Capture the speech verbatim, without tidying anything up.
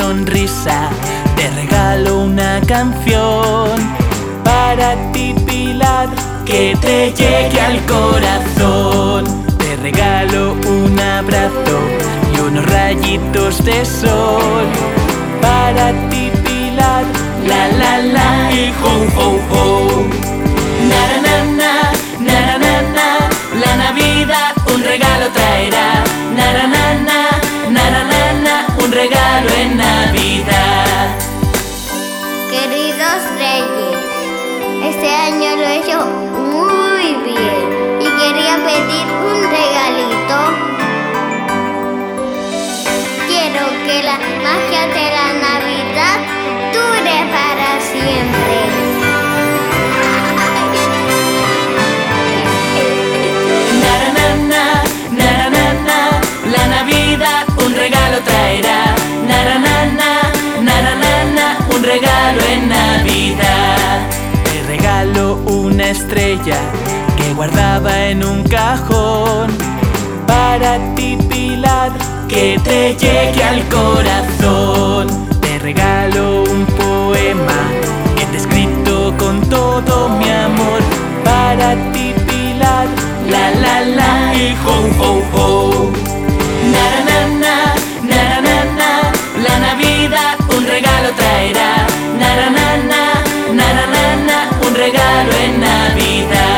sonrisa. Te regalo una canción para ti, Pilar, que te llegue al corazón. Te regalo un abrazo y unos rayitos de sol para ti, Pilar, la la la y ho ho ho. Na na na na na na, la Navidad un regalo traerá. Na na na na na na na, un regalo en Navidad. Queridos Reyes, este año lo he hecho muy bien y quería pedir un regalito. Quiero que la magia de la Navidad dure para siempre. Na na na na na na, la Navidad un regalo traerá. Na na na na na na na, un regalo en Navidad. Te regalo una estrella que guardaba en un cajón para ti, Pilar, que te llegue al corazón. Te regalo un poema que te he escrito con todo mi amor para ti, Pilar, la la la y ho ho ho. Na na na na na na, la Navidad un regalo traerá. Na na na na na na na, un regalo en Navidad.